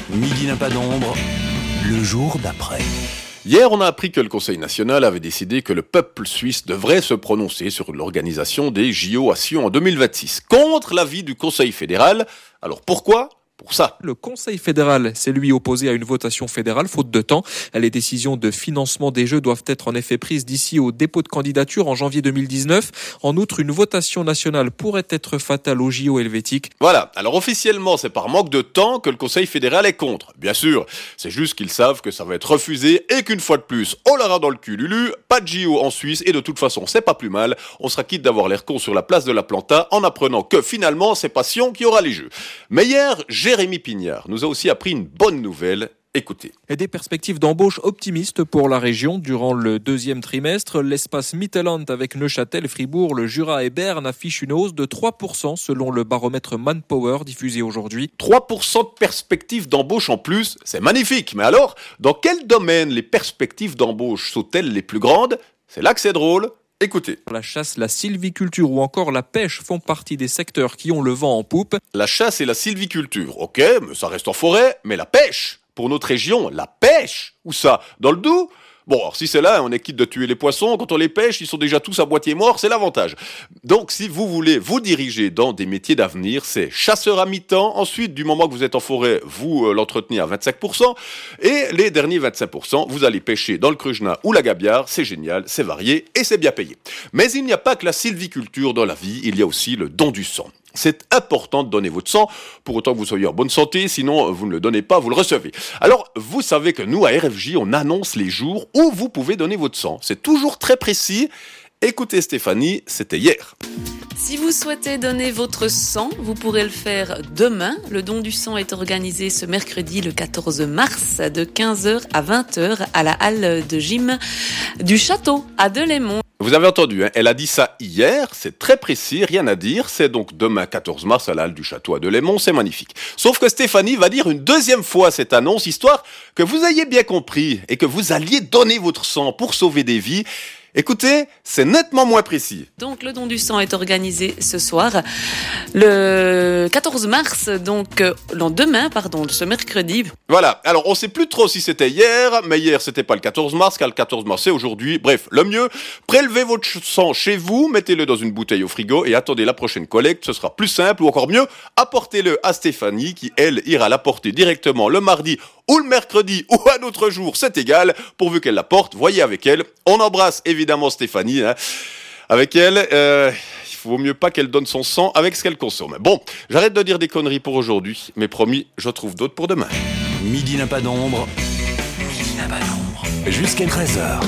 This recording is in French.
Midi n'a pas d'ombre, le jour d'après. Hier, on a appris que le Conseil national avait décidé que le peuple suisse devrait se prononcer sur l'organisation des JO à Sion en 2026, contre l'avis du Conseil fédéral. Alors pourquoi ? Pour ça. Le Conseil fédéral s'est lui opposé à une votation fédérale, faute de temps. Les décisions de financement des Jeux doivent être en effet prises d'ici au dépôt de candidature en janvier 2019. En outre, une votation nationale pourrait être fatale aux JO helvétiques. Voilà, alors officiellement, c'est par manque de temps que le Conseil fédéral est contre. Bien sûr, c'est juste qu'ils savent que ça va être refusé et qu'une fois de plus, on l'aura dans le cul, Lulu, pas de JO en Suisse et de toute façon, c'est pas plus mal. On sera quitte d'avoir l'air con sur la place de la Planta en apprenant que finalement, c'est pas Sion qui aura les Jeux. Mais hier, Jérémy Pignard nous a aussi appris une bonne nouvelle. Écoutez. Et des perspectives d'embauche optimistes pour la région durant le deuxième trimestre. L'espace Mittelland avec Neuchâtel, Fribourg, le Jura et Berne affiche une hausse de 3% selon le baromètre Manpower diffusé aujourd'hui. 3% de perspectives d'embauche en plus, c'est magnifique. Mais alors, dans quel domaine les perspectives d'embauche sont-elles les plus grandes ? C'est là que c'est drôle. Écoutez. La chasse, la sylviculture ou encore la pêche font partie des secteurs qui ont le vent en poupe. La chasse et la sylviculture, ok, mais ça reste en forêt, mais la pêche, pour notre région, la pêche, où ça ? Dans le Doubs ? Bon, alors si c'est là, on est quitte de tuer les poissons, quand on les pêche, ils sont déjà tous à moitié morts, c'est l'avantage. Donc si vous voulez vous diriger dans des métiers d'avenir, c'est chasseur à mi-temps, ensuite du moment que vous êtes en forêt, vous l'entretenez à 25%, et les derniers 25%, vous allez pêcher dans le Krujna ou la Gabiard, c'est génial, c'est varié et c'est bien payé. Mais il n'y a pas que la sylviculture dans la vie, il y a aussi le don du sang. C'est important de donner votre sang, pour autant que vous soyez en bonne santé, sinon vous ne le donnez pas, vous le recevez. Alors, vous savez que nous, à RFJ, on annonce les jours où vous pouvez donner votre sang. C'est toujours très précis. Écoutez Stéphanie, c'était hier. Si vous souhaitez donner votre sang, vous pourrez le faire demain. Le don du sang est organisé ce mercredi, le 14 mars, de 15h à 20h à la halle de gym du Château à Delémont. Vous avez entendu, hein, elle a dit ça hier, c'est très précis, rien à dire, c'est donc demain 14 mars à la halle du Château à Delémont, c'est magnifique. Sauf que Stéphanie va dire une deuxième fois cette annonce, histoire que vous ayez bien compris et que vous alliez donner votre sang pour sauver des vies. Écoutez, c'est nettement moins précis. Donc le don du sang est organisé ce soir, le 14 mars, donc demain, ce mercredi. Voilà, alors on sait plus trop si c'était hier, mais hier c'était pas le 14 mars, car le 14 mars c'est aujourd'hui. Bref, le mieux, prélevez votre sang chez vous, mettez-le dans une bouteille au frigo et attendez la prochaine collecte, ce sera plus simple, ou encore mieux, apportez-le à Stéphanie qui, elle, ira l'apporter directement le mardi ou le mercredi ou un autre jour, c'est égal, pourvu qu'elle l'apporte, voyez avec elle. On embrasse évidemment Stéphanie, hein. Avec elle, il vaut mieux pas qu'elle donne son sang avec ce qu'elle consomme. Bon, j'arrête de dire des conneries pour aujourd'hui, mais promis, je trouve d'autres pour demain. Midi n'a pas d'ombre, midi n'a pas d'ombre, jusqu'à 13h.